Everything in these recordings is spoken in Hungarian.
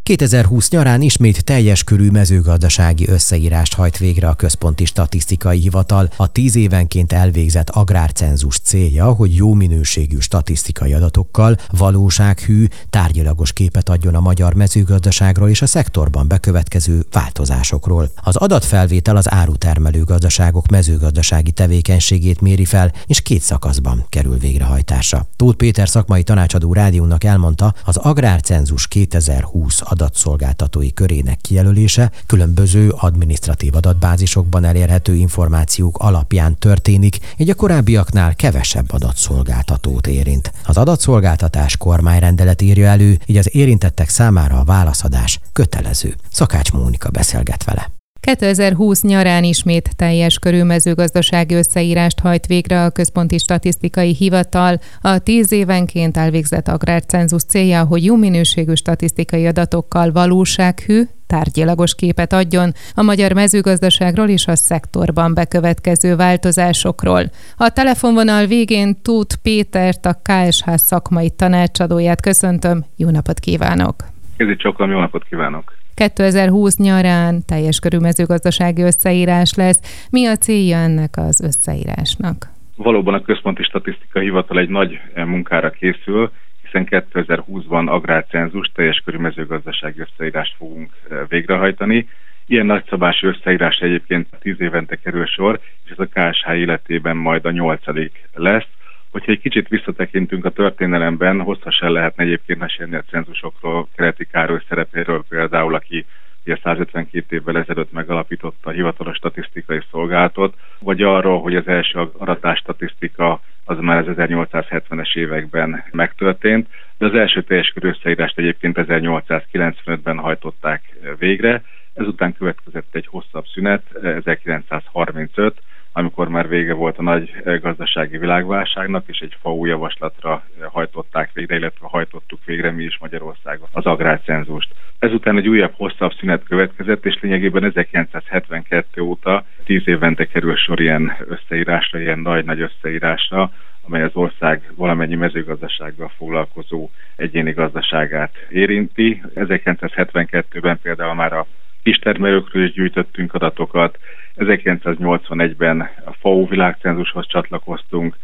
2020 nyarán ismét teljes körű mezőgazdasági összeírást hajt végre a Központi Statisztikai Hivatal. A 10 évenként elvégzett agrárcenzus célja, hogy jó minőségű statisztikai adatokkal valósághű, tárgyilagos képet adjon a magyar mezőgazdaságról és a szektorban bekövetkező változásokról. Az adatfelvétel az árutermelő gazdaságok mezőgazdasági tevékenységét méri fel, és 2 szakaszban kerül végrehajtásra. Tóth Péter szakmai tanácsadó rádiónak elmondta, az agrárcenzus 2020 adatszolgáltatói körének kijelölése különböző adminisztratív adatbázisokban elérhető információk alapján történik, így a korábbiaknál kevesebb adatszolgáltatót érint. Az adatszolgáltatás kormányrendelet írja elő, így az érintettek számára a válaszadás kötelező. Szakács Mónika beszélget vele. 2020 nyarán ismét teljes körű mezőgazdasági összeírást hajt végre a Központi Statisztikai Hivatal. A 10 évenként elvégzett agrárcenzus célja, hogy jó minőségű statisztikai adatokkal valósághű, tárgyilagos képet adjon a magyar mezőgazdaságról és a szektorban bekövetkező változásokról. A telefonvonal végén Tóth Pétert, a KSH szakmai tanácsadóját köszöntöm. Jó napot kívánok! Kézi csókolom, jó napot kívánok! 2020 nyarán teljes körű mezőgazdasági összeírás lesz. Mi a célja ennek az összeírásnak? Valóban a Központi Statisztikai Hivatal egy nagy munkára készül, hiszen 2020-ban agrárcenzus, teljes körű mezőgazdasági összeírást fogunk végrehajtani. Ilyen nagyszabású összeírás egyébként 10 évente kerül sor, és ez a KSH életében majd a 8. lesz. Hogyha egy kicsit visszatekintünk a történelemben, hosszasan lehetne egyébként mesélni a cenzusokról, Kereti Károly szerepéről például, aki 152 évvel ezelőtt megalapította a hivatalos statisztikai szolgálatot, vagy arról, hogy az első aratásstatisztika az már az 1870-es években megtörtént, de az első teljes körű összeírást egyébként 1895-ben hajtották végre, ezután következett egy hosszabb szünet, 1935, amikor már vége volt a nagy gazdasági világválságnak, és egy FAO javaslatra hajtották végre, illetve hajtottuk végre mi is Magyarországon az agrárcenzust. Ezután egy újabb hosszabb szünet következett, és lényegében 1972 óta 10 évente kerül sor ilyen összeírásra, ilyen nagy összeírásra, amely az ország valamennyi mezőgazdasággal foglalkozó egyéni gazdaságát érinti. 1972-ben például már a kistermelőkről is gyűjtöttünk adatokat, 1981-ben a FAO világcenzushoz csatlakoztunk,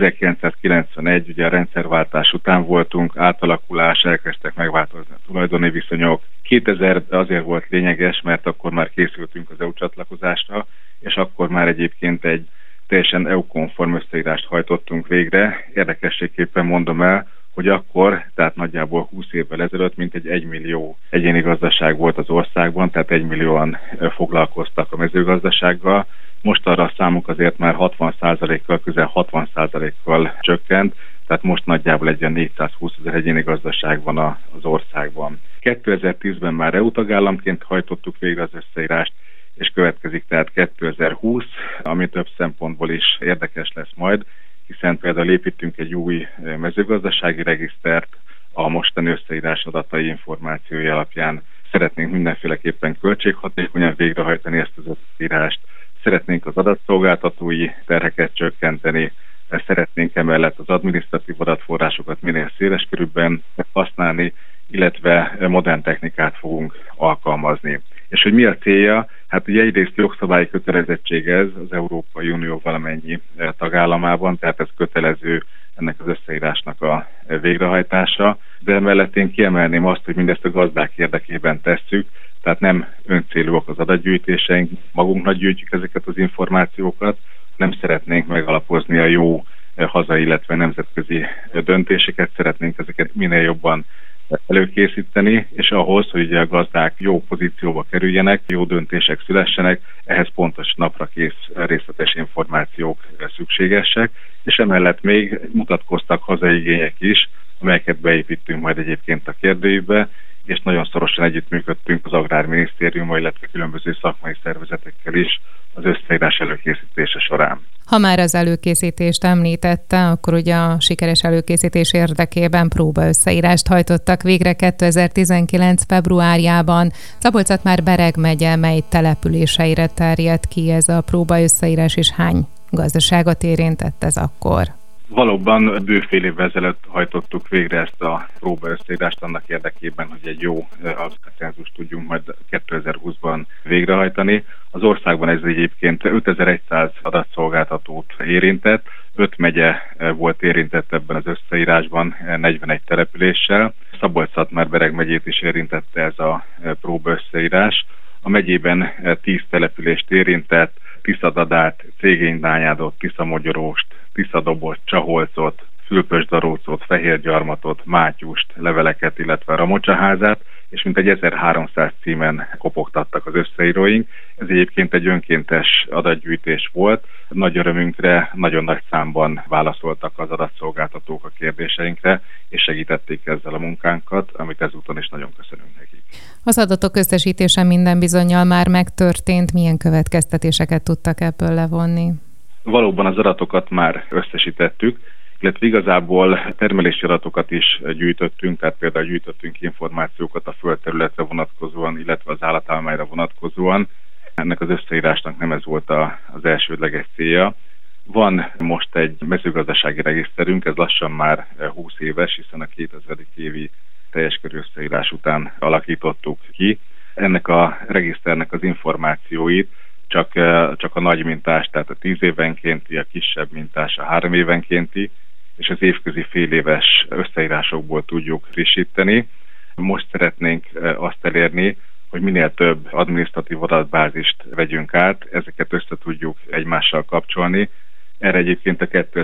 1991 ugye a rendszerváltás után voltunk, átalakulás, elkezdtek megváltozni a tulajdoni viszonyok. 2000 azért volt lényeges, mert akkor már készültünk az EU csatlakozásra, és akkor már egyébként egy teljesen EU-konform összeírást hajtottunk végre. Érdekességképpen mondom el, hogy akkor, tehát nagyjából 20 évvel ezelőtt mintegy 1 millió egyéni gazdaság volt az országban, tehát 1 millióan foglalkoztak a mezőgazdasággal. Most arra a számuk azért már 60%-kal, közel 60%-kal csökkent, tehát most nagyjából egy ilyen 420 000 egyéni gazdaság van az országban. 2010-ben már EU tagállamként hajtottuk végre az összeírást, és következik tehát 2020, ami több szempontból is érdekes lesz majd, hiszen például építünk egy új mezőgazdasági regisztert, a mostani összeírás adatai információi alapján szeretnénk mindenféleképpen költséghatékonyan végrehajtani ezt az összeírást, szeretnénk az adatszolgáltatói terheket csökkenteni, szeretnénk emellett az adminisztratív adatforrásokat minél széles körülben használni, illetve modern technikát fogunk alkalmazni. És hogy mi a célja? Hát ugye egyrészt jogszabályi kötelezettség ez az Európai Unió valamennyi tagállamában, tehát ez kötelező ennek az összeírásnak a végrehajtása, de emellett én kiemelném azt, hogy mindezt a gazdák érdekében tesszük, tehát nem öncélúak az adatgyűjtéseink, magunknak gyűjtjük ezeket az információkat, nem szeretnénk megalapozni a jó hazai, illetve nemzetközi döntéseket, szeretnénk ezeket minél jobban előkészíteni, és ahhoz, hogy a gazdák jó pozícióba kerüljenek, jó döntések szülessenek, ehhez pontos naprakész részletes információk szükségesek, és emellett még mutatkoztak hazai igények is, amelyeket beépítünk majd egyébként a kérdőjükbe, és nagyon szorosan együttműködtünk az Agrárminisztériummal, illetve különböző szakmai szervezetekkel is az összeírás előkészítése során. Ha már az előkészítést említette, akkor ugye a sikeres előkészítés érdekében próbaösszeírást hajtottak végre 2019. februárjában. Szabolcs-Szatmár-Bereg megye mely településeire terjedt ki ez a próbaösszeírás, és hány gazdaságot érintett ez akkor? Valóban bőfél évvel ezelőtt hajtottuk végre ezt a próbaösszeírást annak érdekében, hogy egy jó agrárcenzust tudjunk majd 2020-ban végrehajtani. Az országban ez egyébként 5100 adatszolgáltatót érintett, 5 megye volt érintett ebben az összeírásban 41 településsel. Szabolcs-Szatmár-Bereg megyét is érintette ez a próbaösszeírás. A megyében 10 települést érintett, Tiszadadát, Cégény-Bányádot, Tiszamogyoróst, Tiszadobost, Csaholcot, Fülpösdarócot, Fehérgyarmatot, Mátyust, Leveleket, illetve Ramocsaházát, és mintegy 1300 címen kopogtattak az összeíróink. Ez egyébként egy önkéntes adatgyűjtés volt. Nagy örömünkre nagyon nagy számban válaszoltak az adatszolgáltatók a kérdéseinkre, és segítették ezzel a munkánkat, amit ezúton is nagyon köszönünk nekik. Az adatok összesítése minden bizonnyal már megtörtént. Milyen következtetéseket tudtak ebből levonni? Valóban az adatokat már összesítettük, illetve igazából termelési adatokat is gyűjtöttünk, tehát például gyűjtöttünk információkat a földterületre vonatkozóan, illetve az állatállományra vonatkozóan. Ennek az összeírásnak nem ez volt az elsődleges célja. Van most egy mezőgazdasági regiszterünk, ez lassan már 20 éves, hiszen a 2000. évi teljes körű összeírás után alakítottuk ki. Ennek a regiszternek az információit csak a nagy mintás, tehát a 10 évenkénti, a kisebb mintás, a 3 évenkénti, és az évközi féléves összeírásokból tudjuk frissíteni. Most szeretnénk azt elérni, hogy minél több adminisztratív adatbázist vegyünk át, ezeket össze tudjuk egymással kapcsolni. Erre egyébként a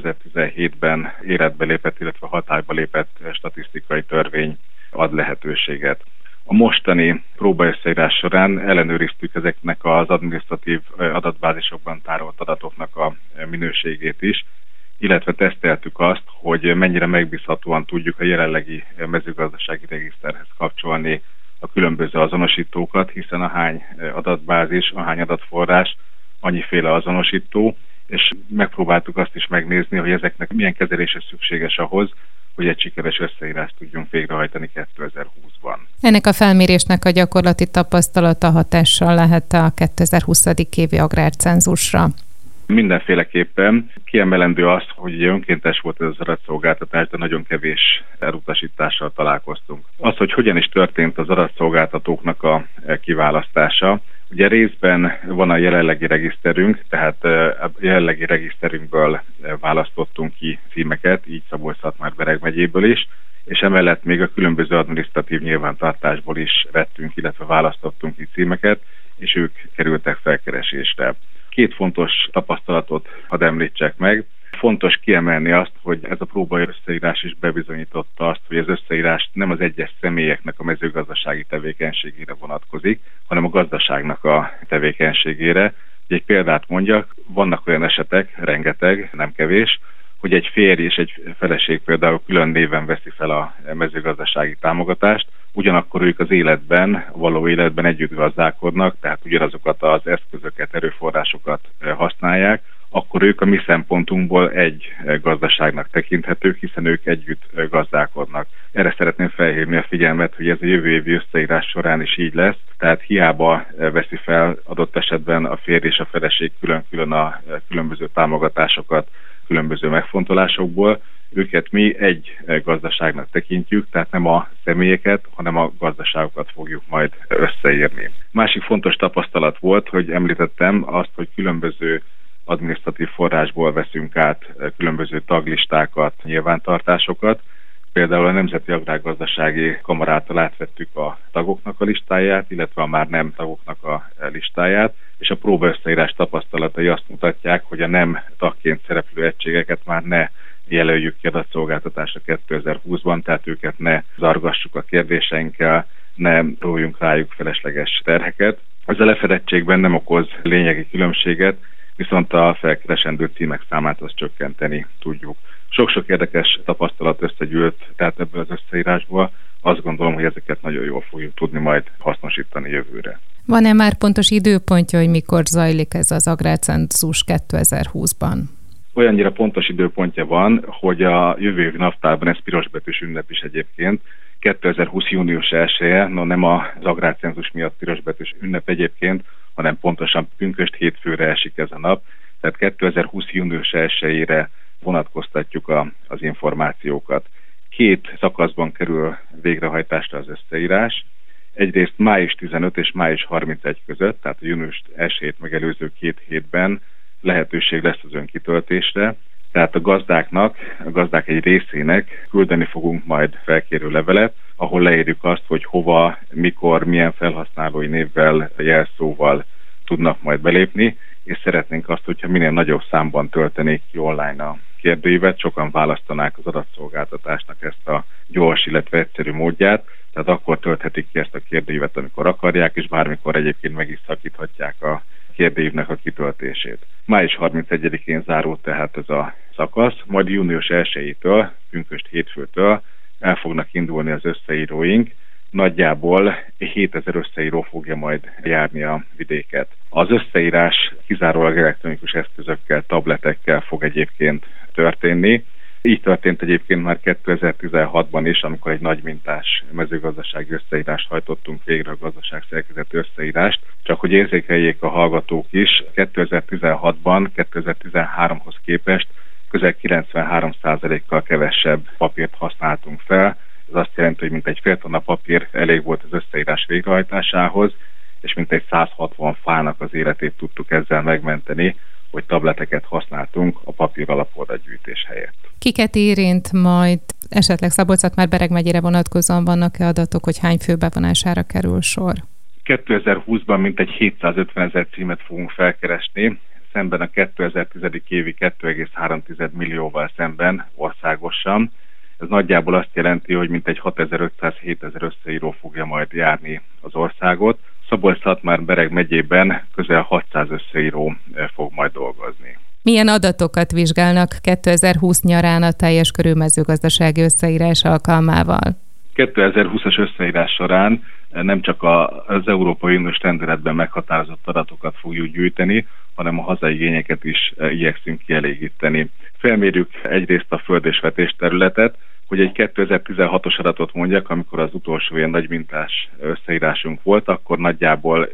2017-ben életbe lépett, illetve hatályba lépett statisztikai törvény ad lehetőséget. A mostani próbaösszeírás során ellenőriztük ezeknek az adminisztratív adatbázisokban tárolt adatoknak a minőségét is, illetve teszteltük azt, hogy mennyire megbízhatóan tudjuk a jelenlegi mezőgazdasági regiszterhez kapcsolni a különböző azonosítókat, hiszen ahány adatbázis, ahány adatforrás, annyiféle azonosító, és megpróbáltuk azt is megnézni, hogy ezeknek milyen kezelése szükséges ahhoz, hogy egy sikeres összeírást tudjunk végrehajtani 2020-ban. Ennek a felmérésnek a gyakorlati tapasztalata hatással lehet a 2020. évi agrárcenzusra? Mindenféleképpen kiemelendő az, hogy önkéntes volt ez az adatszolgáltatás, de nagyon kevés elutasítással találkoztunk. Az, hogy hogyan is történt az adatszolgáltatóknak a kiválasztása, ugye részben van a jelenlegi regiszterünk, tehát a jelenlegi regiszterünkből választottunk ki címeket, így Szabolcs-Szatmár-Bereg megyéből is, és emellett még a különböző adminisztratív nyilvántartásból is vettünk, illetve választottunk ki címeket, és ők kerültek felkeresésre. 2 fontos tapasztalatot hadd említsek meg. Fontos kiemelni azt, hogy ez a próbaösszeírás is bebizonyította azt, hogy az összeírás nem az egyes személyeknek a mezőgazdasági tevékenységére vonatkozik, hanem a gazdaságnak a tevékenységére. Egy példát mondjak, vannak olyan esetek, rengeteg, nem kevés, hogy egy férj és egy feleség például külön néven veszi fel a mezőgazdasági támogatást, ugyanakkor ők az való életben együtt gazdálkodnak, tehát ugyanazokat az eszközöket, erőforrásokat használják, akkor ők a mi szempontunkból egy gazdaságnak tekinthetők, hiszen ők együtt gazdálkodnak. Erre szeretném felhívni a figyelmet, hogy ez a jövő évi összeírás során is így lesz, tehát hiába veszi fel adott esetben a férj és a feleség külön-külön a különböző támogatásokat különböző megfontolásokból, őket mi egy gazdaságnak tekintjük, tehát nem a személyeket, hanem a gazdaságokat fogjuk majd összeírni. Másik fontos tapasztalat volt, hogy említettem azt, hogy különböző adminisztratív forrásból veszünk át különböző taglistákat, nyilvántartásokat. Például a Nemzeti Agrárgazdasági Kamarától átvettük a tagoknak a listáját, illetve a már nem tagoknak a listáját, és a próbaösszeírás tapasztalatai azt mutatják, hogy a nem tagként szereplő egységeket már ne jelöljük ki adatszolgáltatásra 2020-ban, tehát őket ne zargassuk a kérdéseinkkel, ne rójunk rájuk felesleges terheket. Ez a lefedettségben nem okoz lényegi különbséget, viszont a felkeresendő címek számát azt csökkenteni tudjuk. Sok-sok érdekes tapasztalat összegyűlt, tehát ebből az összeírásból azt gondolom, hogy ezeket nagyon jól fogjuk tudni majd hasznosítani jövőre. Van-e már pontos időpontja, hogy mikor zajlik ez az agrárcenzus 2020-ban? Olyannyira pontos időpontja van, hogy a jövő év naptárban, ez pirosbetűs ünnep is egyébként, 2020. június 1-e, nem az agrárcenzus miatt pirosbetűs ünnep egyébként, hanem pontosan pünkösd hétfőre esik ez a nap, tehát 2020. június 1-ére vonatkoztatjuk az információkat. 2 szakaszban kerül végrehajtásra az összeírás. Egyrészt május 15 és május 31 között, tehát a június 1-ét megelőző 2 hétben lehetőség lesz az önkitöltésre. Tehát a gazdák egy részének küldeni fogunk majd felkérő levelet, ahol leírjuk azt, hogy hova, mikor, milyen felhasználói névvel, jelszóval tudnak majd belépni, és szeretnénk azt, hogyha minél nagyobb számban töltenék ki online a kérdőívet, sokan választanák az adatszolgáltatásnak ezt a gyors, illetve egyszerű módját, tehát akkor tölthetik ki ezt a kérdőívet, amikor akarják, és bármikor egyébként meg is szakíthatják a kérdőívnek a kitöltését. Május 31-én zárul tehát ez a szakasz, majd június 1-től, pünkösd hétfőtől el fognak indulni az összeíróink. Nagyjából 7000 összeíró fogja majd járni a vidéket. Az összeírás kizárólag elektronikus eszközökkel, tabletekkel fog egyébként történni. Így történt egyébként már 2016-ban is, amikor egy nagy mintás mezőgazdasági összeírást hajtottunk végre, a gazdaságszerkezeti összeírást. Csak hogy érzékeljék a hallgatók is, 2016-ban 2013-hoz képest közel 93%-kal kevesebb papírt használtunk fel. Ez azt jelenti, hogy mintegy fél tonna papír elég volt az összeírás végrehajtásához, és mintegy 160 fának az életét tudtuk ezzel megmenteni, hogy tableteket használtunk a papír alapú adatgyűjtés helyett. Kiket érint majd, esetleg Szabolcs-Szatmár-Bereg megyére vonatkozóan vannak-e adatok, hogy hány fő bevonására kerül sor? 2020-ban mintegy 750 000 címet fogunk felkeresni, szemben a 2010. évi 2,3 millióval szemben országosan. Ez nagyjából azt jelenti, hogy mintegy 6500-7000 összeíró fogja majd járni az országot. Szabolcs-Szatmár-Bereg megyében közel 600 összeíró fog majd dolgozni. Milyen adatokat vizsgálnak 2020 nyarán a teljes körű mezőgazdasági összeírás alkalmával? 2020-as összeírás során nem csak az Európai Uniós rendeletben meghatározott adatokat fogjuk gyűjteni, hanem a hazai igényeket is igyekszünk kielégíteni. Felmérjük egyrészt a föld- és vetésterületet, hogy egy 2016-os adatot mondjak, amikor az utolsó ilyen nagy mintás összeírásunk volt, akkor nagyjából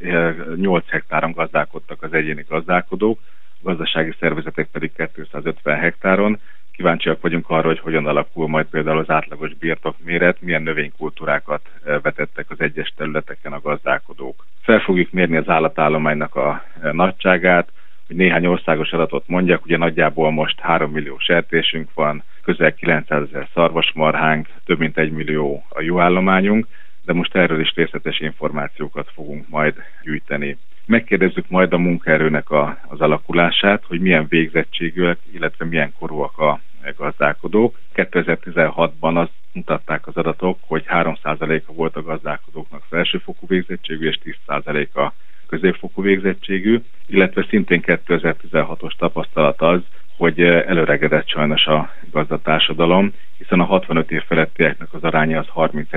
8 hektáron gazdálkodtak az egyéni gazdálkodók, a gazdasági szervezetek pedig 250 hektáron. Kíváncsiak vagyunk arra, hogy hogyan alakul majd például az átlagos birtokméret, milyen növénykultúrákat vetettek az egyes területeken a gazdálkodók. Fel fogjuk mérni az állatállománynak a nagyságát, hogy néhány országos adatot mondjak, ugye nagyjából most 3 millió sertésünk van, közel 900 000 szarvasmarhánk, több mint 1 millió a juhállományunk, de most erről is részletes információkat fogunk majd gyűjteni. Megkérdezzük majd a munkaerőnek az alakulását, hogy milyen végzettségűek, illetve milyen korúak a gazdálkodók. 2016-ban azt mutatták az adatok, hogy 3%-a volt a gazdálkodóknak felsőfokú végzettségű, és 10%-a középfokú végzettségű, illetve szintén 2016-os tapasztalat az, hogy előregedett sajnos a gazdatársadalom, hiszen a 65 év felettieknek az aránya az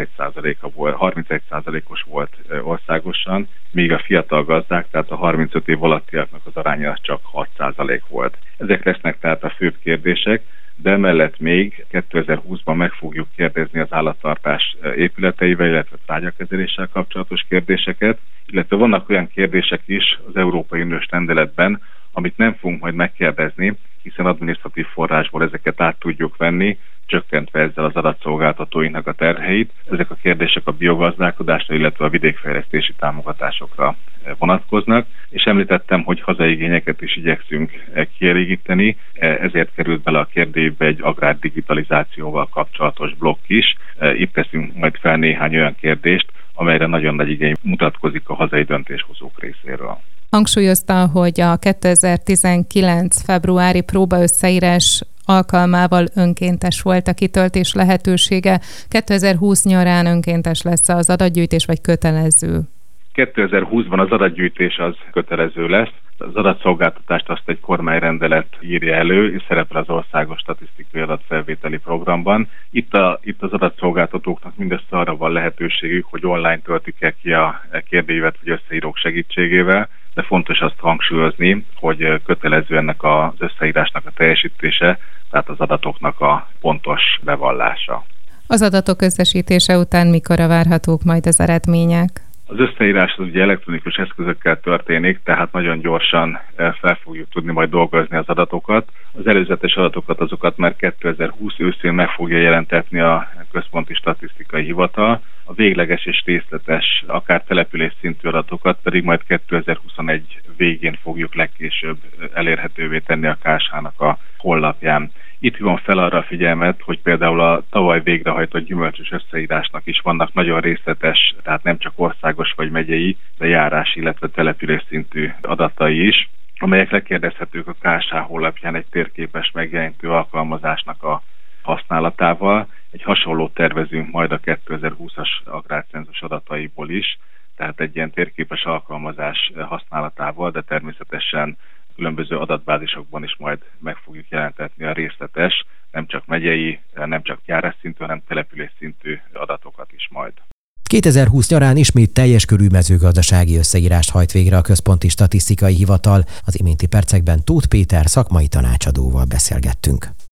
31%-os volt országosan, míg a fiatal gazdák, tehát a 35 év alattiaknak az aránya az csak 6% volt. Ezek lesznek tehát a főbb kérdések, de emellett még 2020-ban meg fogjuk kérdezni az állattartás épületeivel, illetve trágyakezeléssel kapcsolatos kérdéseket, illetve vannak olyan kérdések is az Európai Uniós rendeletben, amit nem fogunk majd megkérdezni, hiszen adminisztratív forrásból ezeket át tudjuk venni, csökkentve ezzel az adatszolgáltatóinknak a terheit. Ezek a kérdések a biogazdálkodásra, illetve a vidékfejlesztési támogatásokra vonatkoznak, és említettem, hogy hazai igényeket is igyekszünk kielégíteni, ezért került bele a kérdőívbe egy agrárdigitalizációval kapcsolatos blokk is. Itt teszünk majd fel néhány olyan kérdést, amelyre nagyon nagy igény mutatkozik a hazai döntéshozók részéről. Hangsúlyozta, hogy a 2019. februári próbaösszeírás alkalmával önkéntes volt a kitöltés lehetősége. 2020 nyarán önkéntes lesz az adatgyűjtés, vagy kötelező? 2020-ban az adatgyűjtés az kötelező lesz. Az adatszolgáltatást azt egy kormányrendelet írja elő, és szerepel az országos statisztikai adatfelvételi programban. Itt az adatszolgáltatóknak mindössze arra van lehetőségük, hogy online töltik el ki a kérdőívet vagy összeírók segítségével, de fontos azt hangsúlyozni, hogy kötelező ennek az összeírásnak a teljesítése, tehát az adatoknak a pontos bevallása. Az adatok összesítése után mikorra várhatók majd az eredmények? Az összeírás az ugye elektronikus eszközökkel történik, tehát nagyon gyorsan fel fogjuk tudni majd dolgozni az adatokat. Az előzetes adatokat azokat már 2020 őszén meg fogja jelentetni a Központi Statisztikai Hivatal, a végleges és részletes, akár település szintű adatokat pedig majd 2021 végén fogjuk legkésőbb elérhetővé tenni a KSH-nak a honlapján. Itt hívom fel arra a figyelmet, hogy például a tavaly végrehajtott gyümölcsös összeírásnak is vannak nagyon részletes, tehát nem csak országos vagy megyei, de járás, illetve település szintű adatai is, amelyek lekérdezhetők a KSH honlapján egy térképes megjelenítő alkalmazásnak a használatával. Egy hasonlót tervezünk majd a 2020-as agrárcenzus adataiból is, tehát egy ilyen térképes alkalmazás használatával, de természetesen különböző adatbázisokban is majd meg fogjuk jelentetni a részletes, nem csak megyei, nem csak járás szintű, hanem település szintű adatokat is majd. 2020 nyarán ismét teljes körű mezőgazdasági összeírást hajt végre a Központi Statisztikai Hivatal. Az iménti percekben Tóth Péter szakmai tanácsadóval beszélgettünk.